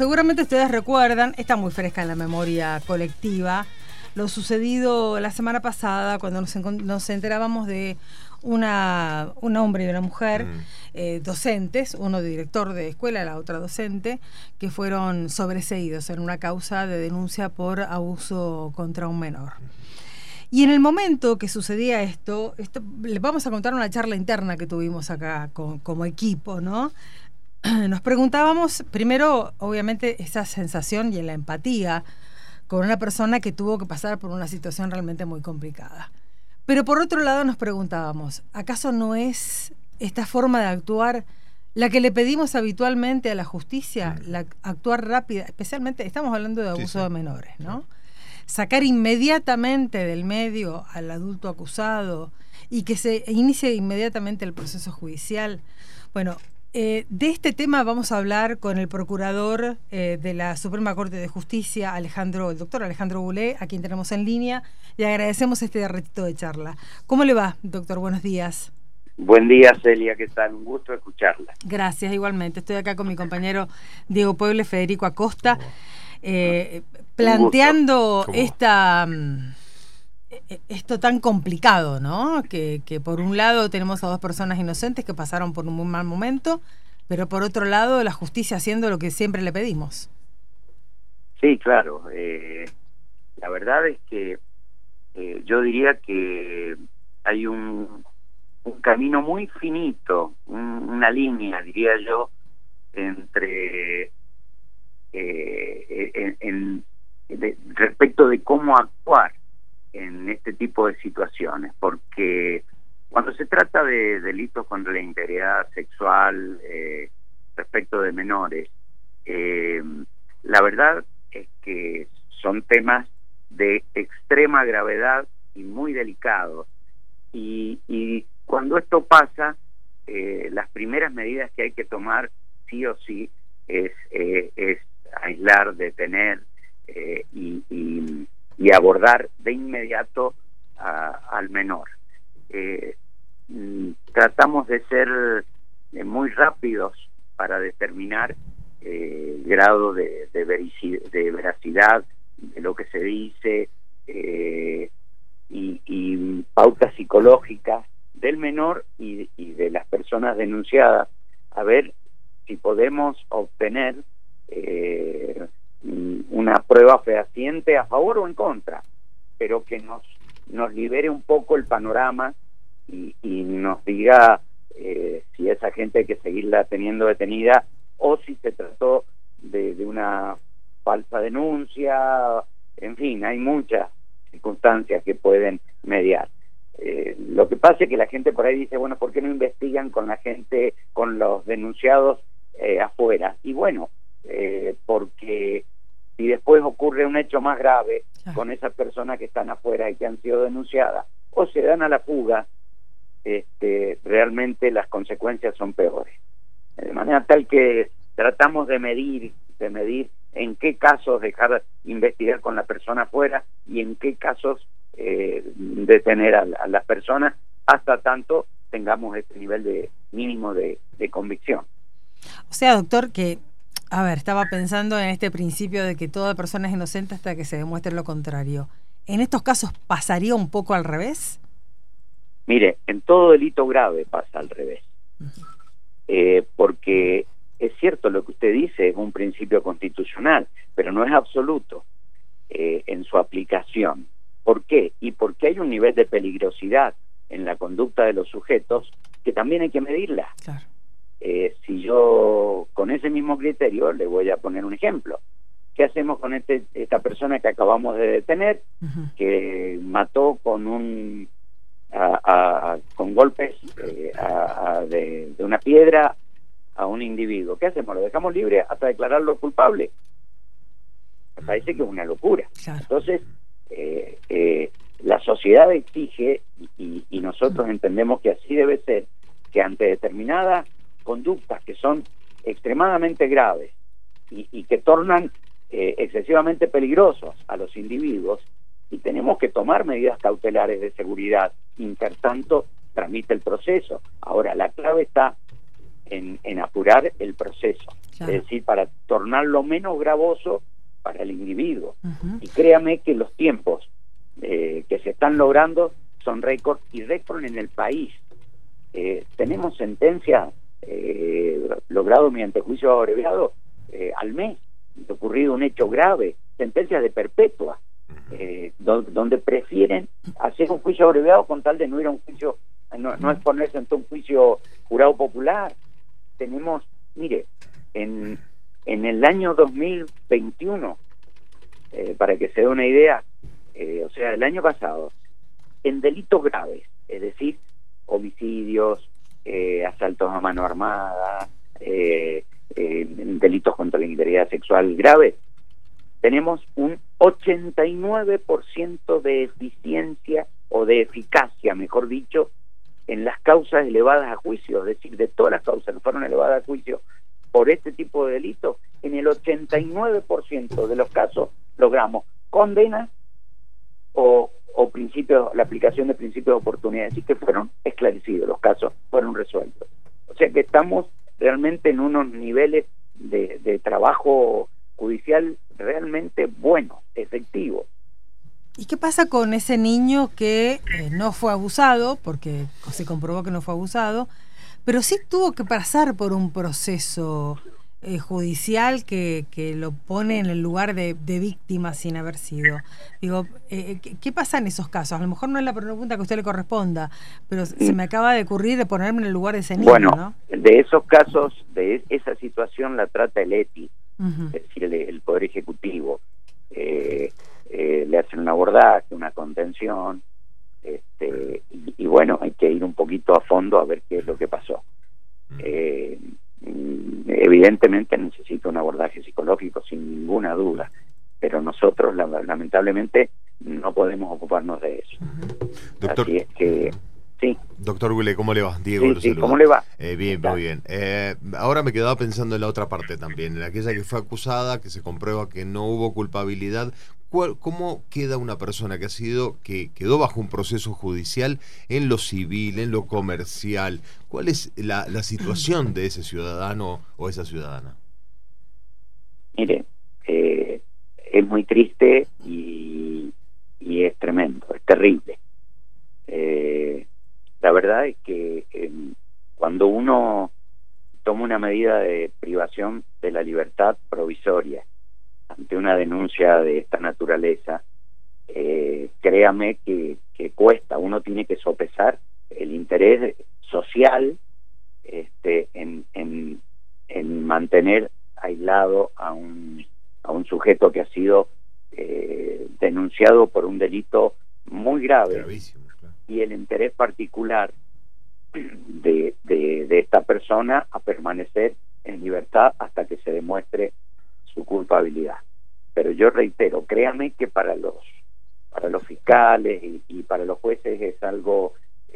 seguramente ustedes recuerdan, está muy fresca en la memoria colectiva, lo sucedido la semana pasada cuando nos enterábamos de un hombre y una mujer, docentes, uno director de escuela, la otra docente, que fueron sobreseídos en una causa de denuncia por abuso contra un menor. Y en el momento que sucedía esto les vamos a contar una charla interna que tuvimos acá como equipo, ¿no? Nos preguntábamos, primero, obviamente, esa sensación y la empatía con una persona que tuvo que pasar por una situación realmente muy complicada. Pero por otro lado nos preguntábamos, ¿acaso no es esta forma de actuar la que le pedimos habitualmente a la justicia? Actuar rápida, especialmente, estamos hablando de abuso de menores, ¿no? Sacar inmediatamente del medio al adulto acusado y que se inicie inmediatamente el proceso judicial. Bueno, de este tema vamos a hablar con el procurador de la Suprema Corte de Justicia, el doctor Alejandro Boulé, a quien tenemos en línea, y agradecemos este ratito de charla. ¿Cómo le va, doctor? Buenos días. Buen día, Celia, ¿qué tal? Un gusto escucharla. Gracias, igualmente. Estoy acá con mi compañero Diego Puebla y Federico Acosta, planteando esto tan complicado, ¿no? Que por un lado tenemos a dos personas inocentes que pasaron por un muy mal momento, pero por otro lado la justicia haciendo lo que siempre le pedimos. Sí, claro. La verdad es que yo diría que hay un camino muy finito, una línea, diría yo, entre respecto de cómo actuar en este tipo de situaciones, porque cuando se trata de delitos contra la integridad sexual respecto de menores, la verdad es que son temas de extrema gravedad y muy delicados, y cuando esto pasa, las primeras medidas que hay que tomar sí o sí es aislar, detener y abordar de inmediato al menor. Tratamos de ser muy rápidos para determinar el grado de veracidad de lo que se dice y pautas psicológicas del menor y de las personas denunciadas, a ver si podemos obtener una prueba fehaciente a favor o en contra, pero que nos libere un poco el panorama y nos diga si esa gente hay que seguirla teniendo detenida o si se trató de una falsa denuncia. En fin, hay muchas circunstancias que pueden mediar. Lo que pasa es que la gente por ahí dice, bueno, ¿por qué no investigan con la gente, con los denunciados afuera? Y bueno, porque si después ocurre un hecho más grave con esas personas que están afuera y que han sido denunciadas o se dan a la fuga, realmente las consecuencias son peores. De manera tal que tratamos de medir en qué casos dejar investigar con la persona afuera y en qué casos detener a las personas hasta tanto tengamos este nivel de mínimo de convicción. O sea, doctor, que estaba pensando en este principio de que toda persona es inocente hasta que se demuestre lo contrario. ¿En estos casos pasaría un poco al revés? Mire, en todo delito grave pasa al revés. Porque es cierto lo que usted dice, es un principio constitucional, pero no es absoluto en su aplicación. ¿Por qué? Y porque hay un nivel de peligrosidad en la conducta de los sujetos que también hay que medirla. Claro. Si yo, con ese mismo criterio, le voy a poner un ejemplo. ¿Qué hacemos con esta persona que acabamos de detener, que mató con con golpes de una piedra a un individuo? ¿Qué hacemos? ¿Lo dejamos libre hasta declararlo culpable? Me parece que es una locura. Claro. Entonces, la sociedad exige, y nosotros entendemos que así debe ser, que ante determinadas conductas que son extremadamente graves y que tornan excesivamente peligrosos a los individuos, y tenemos que tomar medidas cautelares de seguridad, intertanto tramite el proceso. Ahora, la clave está en apurar el proceso, claro. Es decir, para tornarlo menos gravoso para el individuo. Uh-huh. Y créame que los tiempos que se están logrando son récord y récord en el país. Tenemos sentencias logradas mediante juicio abreviado al mes, de ocurrido un hecho grave, sentencias de perpetua, donde prefieren hacer un juicio abreviado con tal de no ir a un juicio, no exponerse ante un juicio jurado popular. Tenemos, mire, en el año 2021, para que se dé una idea, o sea, el año pasado, en delitos graves, es decir, homicidios, asaltos a mano armada, delitos contra la integridad sexual graves, tenemos un 89% de eficiencia o de eficacia, mejor dicho, en las causas elevadas a juicio, es decir, de todas las causas que fueron elevadas a juicio por este tipo de delitos, en el 89% de los casos logramos condenas o principios, la aplicación de principios de oportunidad, es decir, que fueron esclarecidos, los casos fueron resueltos. O sea que estamos realmente en unos niveles de trabajo judicial realmente buenos, efectivos. ¿Y qué pasa con ese niño que no fue abusado, porque se comprobó que no fue abusado, pero sí tuvo que pasar por un proceso judicial que lo pone en el lugar de víctima sin haber sido? Digo, ¿qué pasa en esos casos? A lo mejor no es la pregunta que a usted le corresponda, pero se me acaba de ocurrir de ponerme en el lugar de ese niño, bueno, ¿no? De esos casos, de esa situación la trata el ETI, uh-huh. Es decir, el Poder Ejecutivo. Le hacen un abordaje, una contención, y bueno, hay que ir un poquito a fondo a ver qué es lo que pasó. Evidentemente necesita un abordaje psicológico sin ninguna duda, pero nosotros lamentablemente no podemos ocuparnos de eso. Doctor, así es que sí. Doctor Willy, ¿cómo le va? Diego, sí, ¿cómo le va? Bien, muy bien. Ahora me quedaba pensando en la otra parte también, en aquella que fue acusada, que se comprueba que no hubo culpabilidad. ¿Cómo queda una persona que quedó bajo un proceso judicial en lo civil, en lo comercial? ¿Cuál es la situación de ese ciudadano o esa ciudadana? Mire, es muy triste y es tremendo, es terrible. La verdad es que cuando uno toma una medida de privación de la libertad provisoria ante una denuncia de esta naturaleza, créame que cuesta. Uno tiene que sopesar el interés social en mantener aislado a un sujeto que ha sido denunciado por un delito muy grave. Gravísimo, claro. Y el interés particular de esta persona a permanecer en libertad hasta que se demuestre su culpabilidad. Pero yo reitero, créame que para los fiscales y para los jueces es algo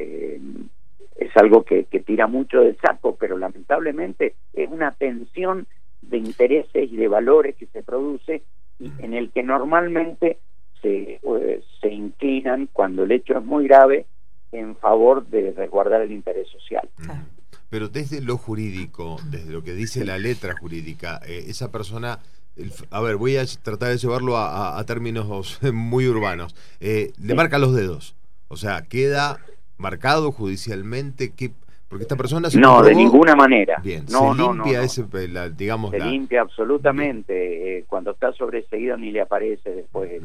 que tira mucho del saco, pero lamentablemente es una tensión de intereses y de valores que se produce y en el que normalmente se inclinan cuando el hecho es muy grave en favor de resguardar el interés social. Pero desde lo jurídico, desde lo que dice la letra jurídica, esa persona, a ver, voy a tratar de llevarlo a términos muy urbanos, le marca los dedos, o sea, queda marcado judicialmente, porque esta persona se no, comprobó, de ninguna manera. Bien, no, se limpia no. ese, digamos, se limpia absolutamente. Cuando está sobreseído ni le aparece después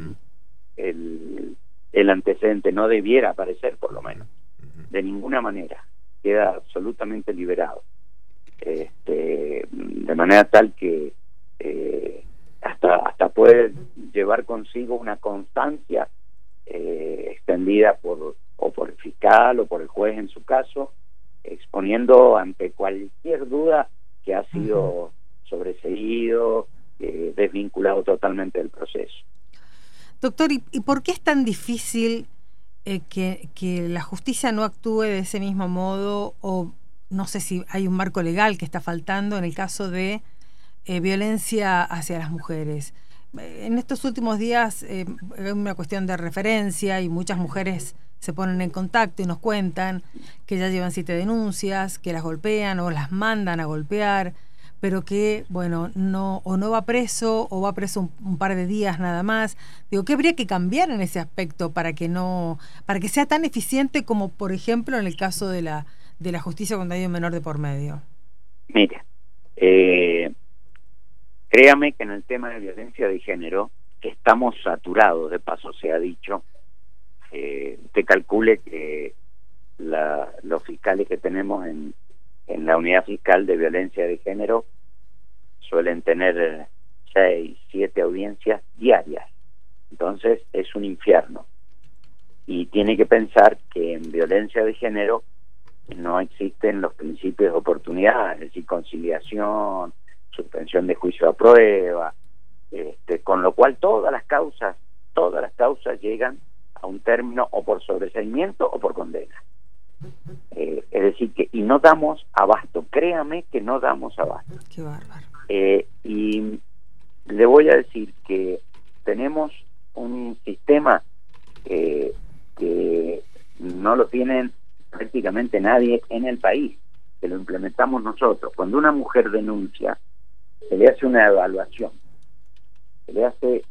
el antecedente, no debiera aparecer por lo menos, de ninguna manera, queda absolutamente liberado, de manera tal que hasta puede llevar consigo una constancia extendida por el fiscal o por el juez en su caso, exponiendo ante cualquier duda que ha sido sobreseído, desvinculado totalmente del proceso. Doctor, ¿y por qué es tan difícil que la justicia no actúe de ese mismo modo? O no sé si hay un marco legal que está faltando en el caso de violencia hacia las mujeres. En estos últimos días es una cuestión de referencia y muchas mujeres se ponen en contacto y nos cuentan que ya llevan 7 denuncias, que las golpean o las mandan a golpear, pero que, bueno, no va preso o va preso un par de días nada más. Digo, ¿qué habría que cambiar en ese aspecto para que sea tan eficiente como, por ejemplo, en el caso de la justicia cuando hay un menor de por medio? Mire, créame que en el tema de violencia de género estamos saturados, de paso se ha dicho. Usted calcule que los fiscales que tenemos en la unidad fiscal de violencia de género suelen tener 6, 7 audiencias diarias. Entonces es un infierno. Y tiene que pensar que en violencia de género no existen los principios de oportunidad, es decir, conciliación, suspensión de juicio a prueba, con lo cual todas las causas llegan a un término o por sobreseimiento o por condena. Es decir, y no damos abasto, créame que no damos abasto. Qué bárbaro. Y le voy a decir que tenemos un sistema que no lo tienen prácticamente nadie en el país, que lo implementamos nosotros. Cuando una mujer denuncia, se le hace una evaluación, se le hace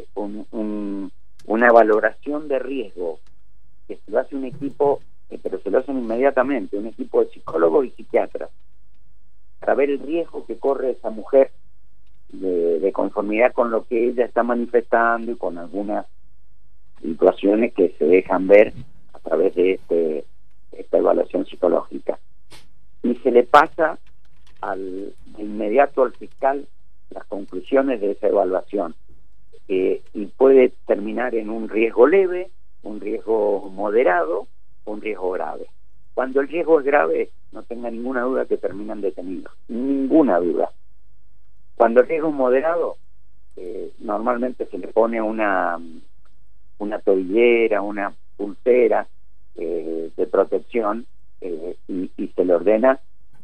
una valoración de riesgo, que se lo hace un equipo, pero se lo hacen inmediatamente, un equipo de psicólogos y psiquiatras, para ver el riesgo que corre esa mujer de conformidad con lo que ella está manifestando y con algunas situaciones que se dejan ver a través de esta evaluación psicológica. Y se le pasa de inmediato al fiscal las conclusiones de esa evaluación, y puede terminar en un riesgo leve, un riesgo moderado, un riesgo grave. Cuando el riesgo es grave, no tenga ninguna duda que terminan detenidos, ninguna duda. Cuando el riesgo es moderado, normalmente se le pone una tobillera, una pulsera de protección, y se le ordena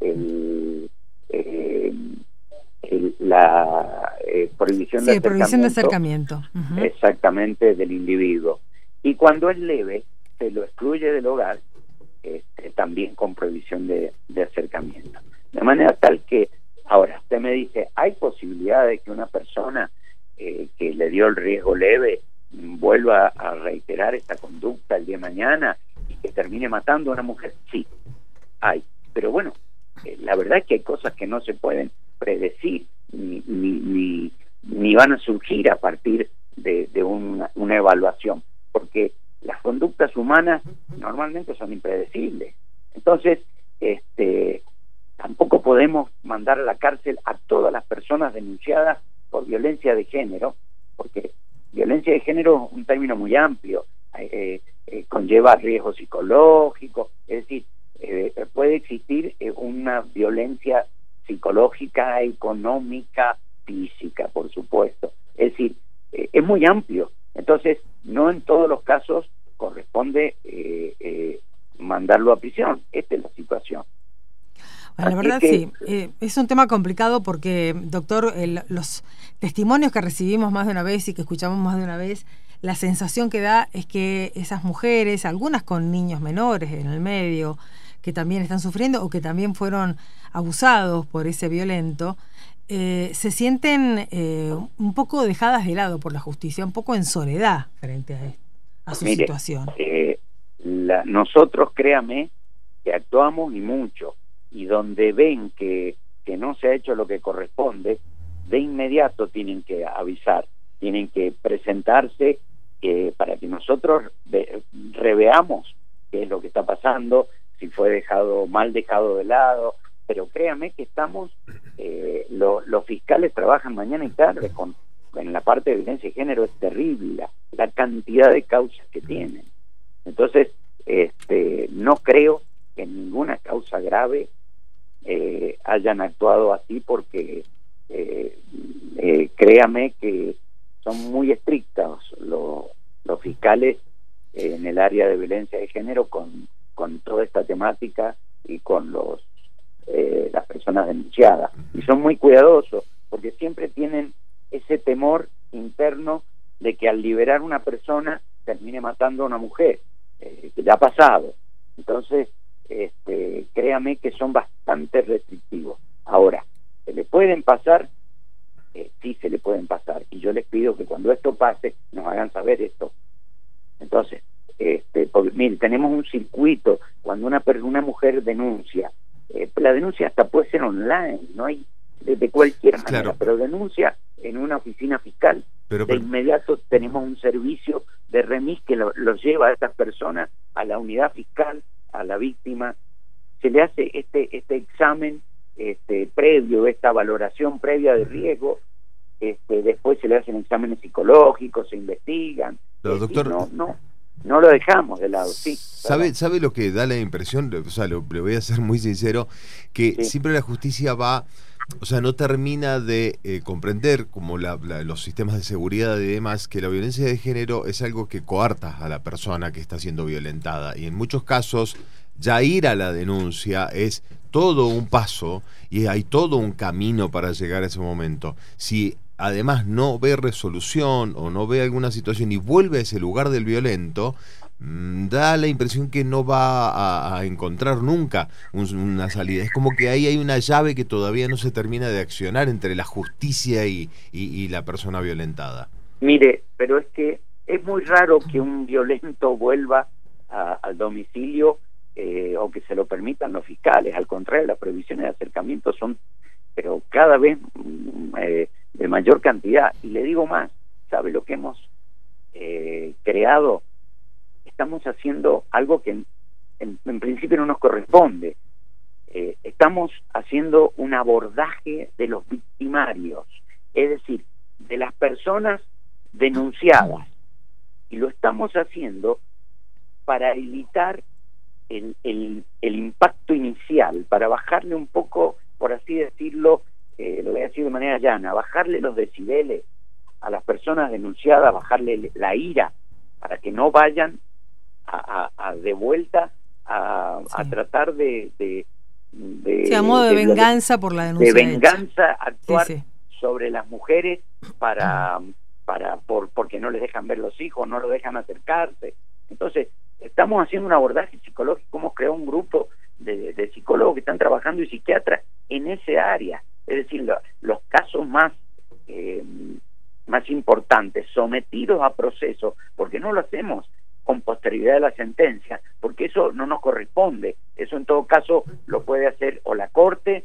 la prohibición de acercamiento. Uh-huh. Exactamente, del individuo. Y cuando es leve, se lo excluye del hogar, también con prohibición de acercamiento. De manera tal que, ahora, usted me dice, ¿hay posibilidad de que una persona que le dio el riesgo leve vuelva a reiterar esta conducta el día de mañana y que termine matando a una mujer? Sí, hay. Pero bueno, la verdad es que hay cosas que no se pueden predecir ni van a surgir a partir de una evaluación, porque las conductas humanas normalmente son impredecibles. Entonces, tampoco podemos mandar a la cárcel a todas las personas denunciadas por violencia de género, porque violencia de género es un término muy amplio, conlleva riesgo psicológico, es decir, puede existir una violencia psicológica, económica, física, por supuesto. Es decir, es muy amplio. Entonces, no en todos los casos corresponde mandarlo a prisión. Esta es la situación. Bueno, la verdad sí, es un tema complicado porque, doctor, los testimonios que recibimos más de una vez y que escuchamos más de una vez, la sensación que da es que esas mujeres, algunas con niños menores en el medio, que también están sufriendo o que también fueron abusados por ese violento, se sienten un poco dejadas de lado por la justicia, un poco en soledad frente a su situación. Nosotros, créame, que actuamos y mucho, y donde ven que no se ha hecho lo que corresponde, de inmediato tienen que avisar, tienen que presentarse para que nosotros reveamos qué es lo que está pasando, si fue mal dejado de lado. Pero créame que estamos, los fiscales trabajan mañana y tarde en la parte de violencia de género. Es terrible la cantidad de causas que tienen. Entonces, no creo que en ninguna causa grave hayan actuado así, porque créame que son muy estrictos los fiscales en el área de violencia de género con toda esta temática y con las personas denunciadas, y son muy cuidadosos porque siempre tienen ese temor interno de que al liberar una persona termine matando a una mujer. que ya ha pasado. Entonces, créame que son bastante restrictivos. Ahora, ¿se le pueden pasar? Sí, se le pueden pasar. Y yo les pido que cuando esto pase, nos hagan saber esto. Entonces, porque, mire, tenemos un circuito. Cuando una mujer denuncia, la denuncia hasta puede ser online, no hay de cualquier manera, claro, pero denuncia en una oficina fiscal, de inmediato tenemos un servicio de remis que los lleva a estas personas a la unidad fiscal, a la víctima, se le hace este examen previo, esta valoración previa de riesgo, después se le hacen exámenes psicológicos, se investigan, doctor, no lo dejamos de lado. Sí, ¿Sabe lo que da la impresión? O sea, le voy a ser muy sincero, que sí, siempre la justicia va, o sea, no termina de comprender, como los sistemas de seguridad y demás, que la violencia de género es algo que coarta a la persona que está siendo violentada. Y en muchos casos, ya ir a la denuncia es todo un paso y hay todo un camino para llegar a ese momento. Si además no ve resolución o no ve alguna situación y vuelve a ese lugar del violento, da la impresión que no va a encontrar nunca una salida. Es como que ahí hay una llave que todavía no se termina de accionar entre la justicia y la persona violentada. Mire, pero es que es muy raro que un violento vuelva al domicilio o que se lo permitan los fiscales. Al contrario, las prohibiciones de acercamiento son, pero cada vez de mayor cantidad. Y le digo más, ¿sabe lo que hemos creado? Estamos haciendo algo que en principio no nos corresponde. Estamos haciendo un abordaje de los victimarios, es decir, de las personas denunciadas, y lo estamos haciendo para evitar el impacto inicial, para bajarle un poco, por así decirlo, lo voy a decir de manera llana, bajarle los decibeles a las personas denunciadas, bajarle la ira, para que no vayan de vuelta a tratar de a modo de venganza por la denuncia. De venganza, actuar sobre las mujeres porque no les dejan ver los hijos, no los dejan acercarse. Entonces, estamos haciendo un abordaje psicológico, hemos creado un grupo de psicólogos que están trabajando y psiquiatras en ese área. Es decir, los casos más importantes, sometidos a proceso, porque no lo hacemos con posterioridad de la sentencia, porque eso no nos corresponde. Eso en todo caso lo puede hacer o la Corte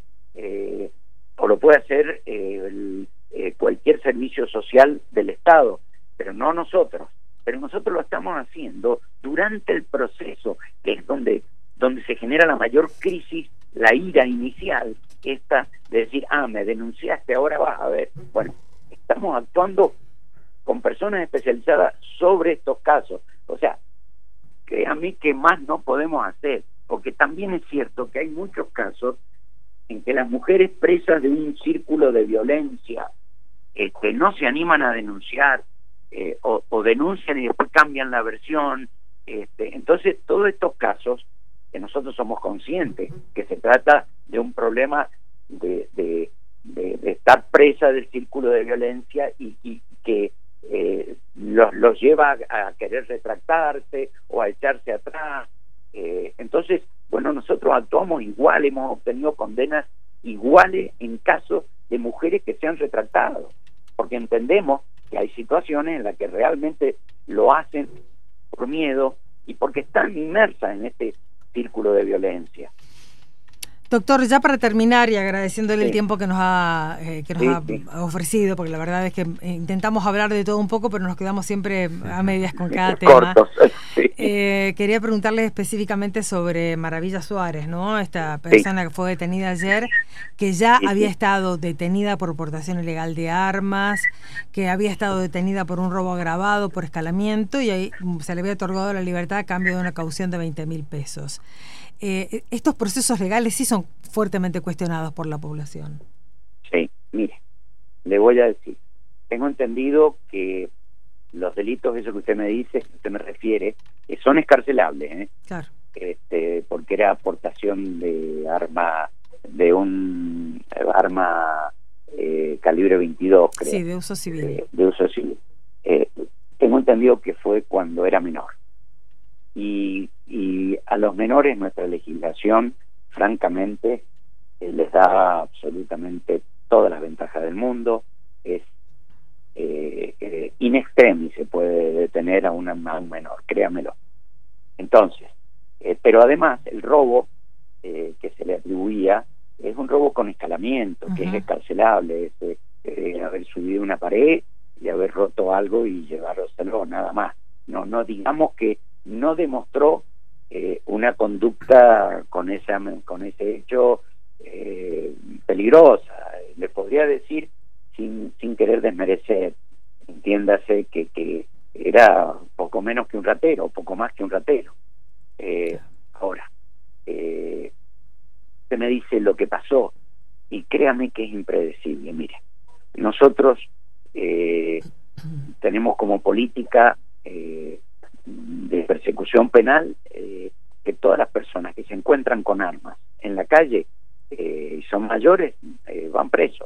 o lo puede hacer cualquier servicio social del Estado, pero no nosotros. Pero nosotros lo estamos haciendo durante el proceso, que es donde se genera la mayor crisis, la ira inicial, esta de decir, me denunciaste, ahora vas a ver. Bueno, estamos actuando con personas especializadas sobre estos casos. O sea, créanme que más no podemos hacer, porque también es cierto que hay muchos casos en que las mujeres presas de un círculo de violencia no se animan a denunciar, o denuncian y después cambian la versión. Entonces, todos estos casos, que nosotros somos conscientes que se trata de un problema de estar presa del círculo de violencia y que los lleva a querer retractarse o a echarse atrás. Entonces, bueno, nosotros actuamos igual, hemos obtenido condenas iguales en casos de mujeres que se han retractado, porque entendemos que hay situaciones en las que realmente lo hacen por miedo y porque están inmersas en este círculo de violencia. Doctor, ya para terminar y agradeciéndole el tiempo que nos ha ofrecido, porque la verdad es que intentamos hablar de todo un poco, pero nos quedamos siempre a medias con cada tema. Cortos, quería preguntarle específicamente sobre Maravilla Suárez, ¿no? Esta persona que fue detenida ayer, que ya había estado detenida por portación ilegal de armas, que había estado detenida por un robo agravado, por escalamiento, y ahí se le había otorgado la libertad a cambio de una caución de 20.000 pesos. Estos procesos legales sí son fuertemente cuestionados por la población. Sí, mire, le voy a decir, tengo entendido que los delitos, eso que usted me dice, que usted me refiere, son escarcelables, Claro. Porque era aportación de arma, de un arma calibre 22, creo. Sí, de uso civil. De uso civil. Tengo entendido que fue cuando era menor. y a los menores nuestra legislación, francamente, les da absolutamente todas las ventajas del mundo. Es in extremis se puede detener a un menor, créamelo. Entonces, pero además el robo que se le atribuía es un robo con escalamiento, que es escarcelable, es haber subido una pared y haber roto algo y llevárselo, nada más. No digamos que no demostró una conducta con ese hecho peligrosa. Le podría decir, sin querer desmerecer, entiéndase que era poco menos que un ratero, poco más que un ratero. Ahora, se me dice lo que pasó, y créame que es impredecible. Mire, nosotros tenemos como política de persecución penal que todas las personas que se encuentran con armas en la calle y son mayores van presos.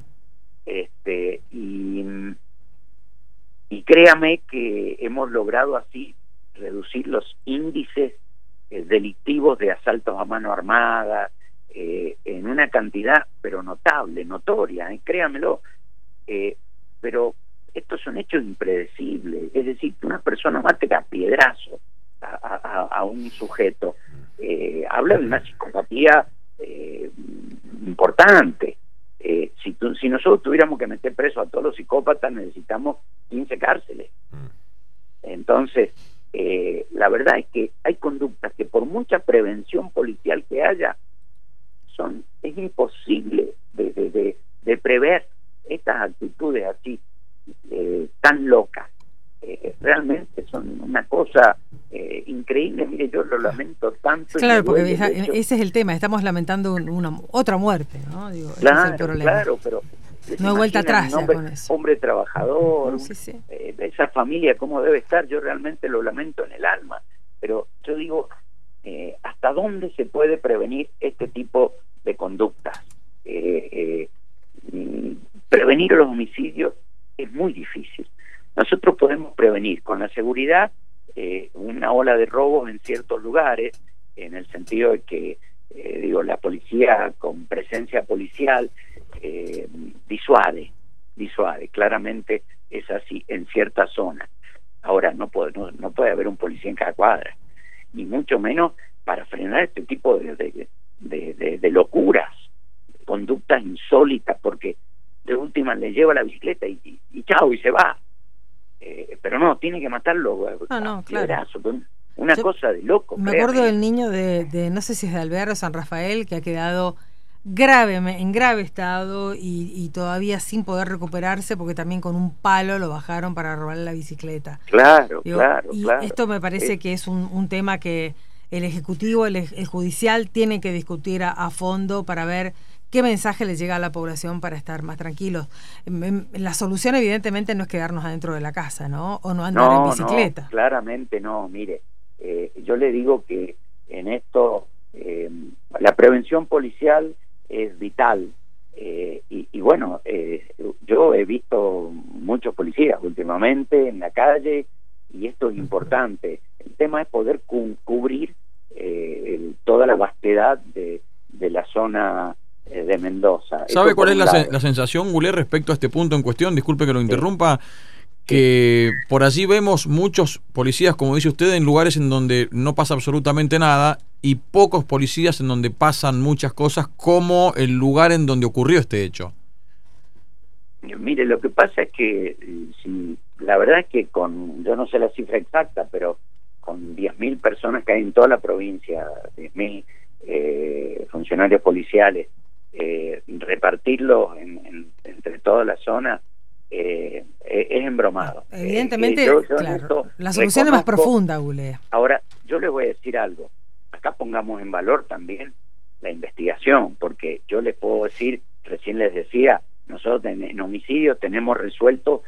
Y créame que hemos logrado así reducir los índices delictivos de asaltos a mano armada en una cantidad pero notable, notoria, créamelo. Pero estos son hechos impredecibles, es decir, que una persona mate a piedrazo a un sujeto habla de una psicopatía importante. Si nosotros tuviéramos que meter preso a todos los psicópatas, necesitamos 15 cárceles. Entonces, la verdad es que hay conductas que por mucha prevención policial que haya, es imposible de prever estas actitudes así tan locas. Realmente son una cosa increíble. Mire, yo lo lamento tanto. Claro, porque ese es el tema, estamos lamentando otra muerte, ¿no? Digo, claro, ese es el problema. Claro, pero no hay vuelta atrás con eso. Hombre trabajador, sí. Esa familia, ¿cómo debe estar? Yo realmente lo lamento en el alma, pero yo digo, ¿hasta dónde se puede prevenir este tipo de conductas? Prevenir los homicidios es muy difícil. Nosotros podemos prevenir con la seguridad una ola de robos en ciertos lugares, en el sentido de que la policía con presencia policial disuade, claramente es así en ciertas zonas. Ahora no puede haber un policía en cada cuadra, ni mucho menos para frenar este tipo de locuras, conductas insólitas, porque de última le lleva la bicicleta y chao, y se va. Pero no, tiene que matarlo. No, claro. Una cosa de loco. Me acuerdo del niño de no sé si es de Alvear o San Rafael, que ha quedado en grave estado y todavía sin poder recuperarse, porque también con un palo lo bajaron para robarle la bicicleta. Claro. Esto me parece que es un tema que el Ejecutivo, el Judicial tiene que discutir a fondo para ver qué mensaje le llega a la población para estar más tranquilos. La solución evidentemente no es quedarnos adentro de la casa, ¿no? O no andar en bicicleta. No, claramente no. Mire, yo le digo que en esto la prevención policial es vital. Y bueno, yo he visto muchos policías últimamente en la calle y esto es importante. El tema es poder cubrir toda la vastedad de la zona de Mendoza. ¿Sabe cuál es la sensación, Goulet, respecto a este punto en cuestión? Disculpe que lo interrumpa. Que por allí vemos muchos policías, como dice usted, en lugares en donde no pasa absolutamente nada, y pocos policías en donde pasan muchas cosas, como el lugar en donde ocurrió este hecho. Mire, lo que pasa es que la verdad es que yo no sé la cifra exacta, pero con 10.000 personas que hay en toda la provincia, 10.000 funcionarios policiales, repartirlos entre toda la zona es embromado. Evidentemente, claro, la solución es más profunda, Goulet. Ahora, yo les voy a decir algo. Acá pongamos en valor también la investigación, porque yo les puedo decir, recién les decía, nosotros en homicidio tenemos resuelto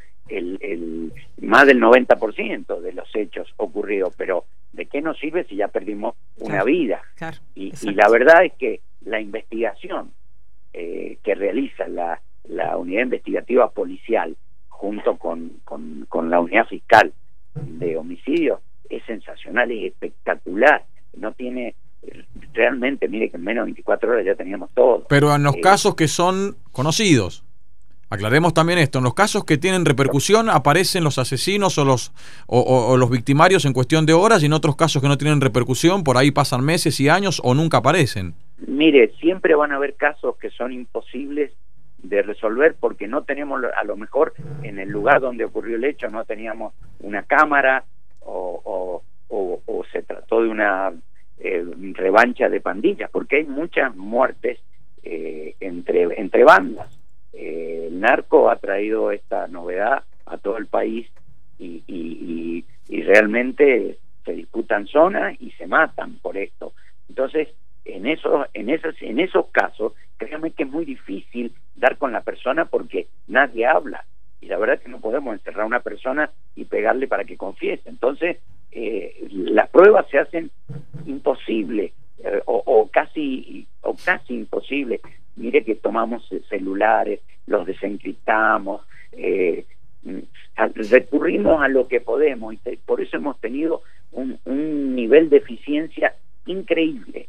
más del 90% de los hechos ocurridos, pero ¿de qué nos sirve si ya perdimos una vida? Claro, y la verdad es que la investigación que realiza la unidad investigativa policial junto con la unidad fiscal de homicidio es sensacional, es espectacular, no tiene, realmente, mire que en menos de 24 horas ya teníamos todo. Pero en los casos que son conocidos, aclaremos también esto, en los casos que tienen repercusión aparecen los asesinos o los victimarios en cuestión de horas, y en otros casos que no tienen repercusión, por ahí pasan meses y años o nunca aparecen. Mire, siempre van a haber casos que son imposibles de resolver porque no tenemos, a lo mejor en el lugar donde ocurrió el hecho no teníamos una cámara o se trató de una revancha de pandillas, porque hay muchas muertes entre bandas. El narco ha traído esta novedad a todo el país y realmente se disputan zonas y se matan por esto. Entonces, en esos casos, créanme que es muy difícil dar con la persona porque nadie habla. Y la verdad es que no podemos encerrar a una persona y pegarle para que confiese. Entonces, las pruebas se hacen imposibles o casi imposibles. Mire que tomamos celulares, los desencriptamos, recurrimos a lo que podemos, y por eso hemos tenido un nivel de eficiencia increíble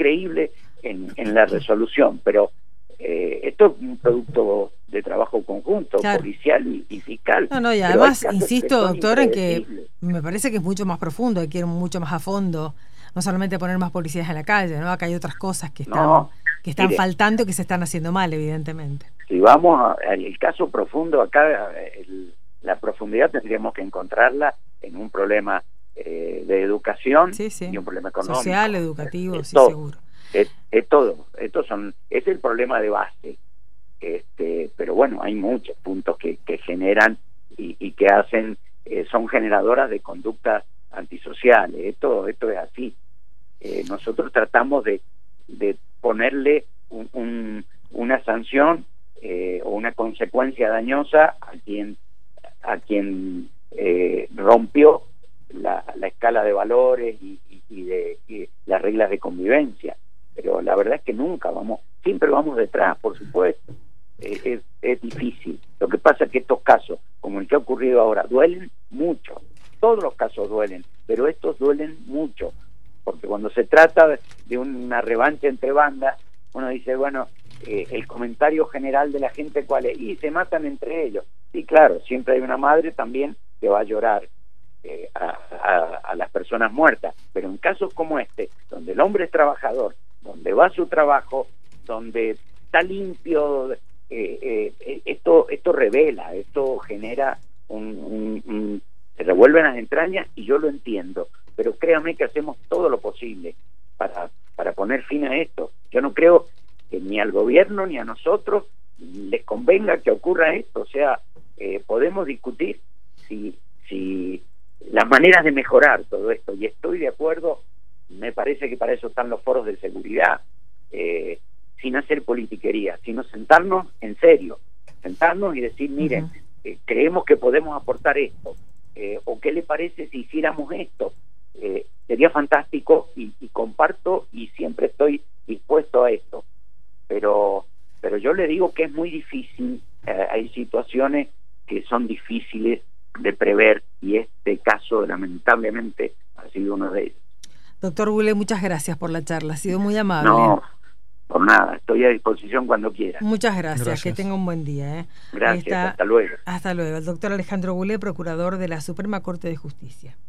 en la resolución, pero esto es un producto de trabajo conjunto, claro, policial y fiscal. No, y además insisto, doctor, en que me parece que es mucho más profundo, hay que ir mucho más a fondo, no solamente poner más policías en la calle, ¿no? Acá hay otras cosas que están faltando y que se están haciendo mal, evidentemente. Si vamos al caso profundo, acá la profundidad tendríamos que encontrarla en un problema de educación, sí, y un problema económico. Social, educativo, sí, todo, seguro. Es todo. Es el problema de base. Pero bueno, hay muchos puntos que generan y que hacen, son generadoras de conductas antisociales. Esto es así. Nosotros tratamos de ponerle una sanción o una consecuencia dañosa a quien rompió la escala de valores y las reglas de convivencia. Pero la verdad es que siempre vamos detrás, por supuesto. Es difícil. Lo que pasa es que estos casos, como el que ha ocurrido ahora, duelen mucho. Todos los casos duelen, pero estos duelen mucho, porque cuando se trata de una revancha entre bandas, uno dice, bueno, el comentario general de la gente, ¿cuál es? Y se matan entre ellos. Sí, claro, siempre hay una madre también que va a llorar a las personas muertas, pero en casos como este, donde el hombre es trabajador, donde va a su trabajo, donde está limpio, esto revela, esto genera se revuelven las entrañas, y yo lo entiendo, pero créame que hacemos todo lo posible para poner fin a esto. Yo no creo que ni al gobierno ni a nosotros les convenga que ocurra esto. O sea, podemos discutir si las maneras de mejorar todo esto, y estoy de acuerdo, me parece que para eso están los foros de seguridad, sin hacer politiquería, sino sentarnos en serio, sentarnos y decir, miren, creemos que podemos aportar esto, o qué le parece si hiciéramos esto. Sería fantástico y comparto y siempre estoy dispuesto a esto, pero yo le digo que es muy difícil. Hay situaciones que son difíciles de prever, y este caso lamentablemente ha sido uno de ellos. Doctor Goulet, muchas gracias por la charla, ha sido muy amable. No, por nada, estoy a disposición cuando quiera. Muchas gracias, que tenga un buen día. Gracias, hasta luego. Hasta luego. El doctor Alejandro Goulet, procurador de la Suprema Corte de Justicia.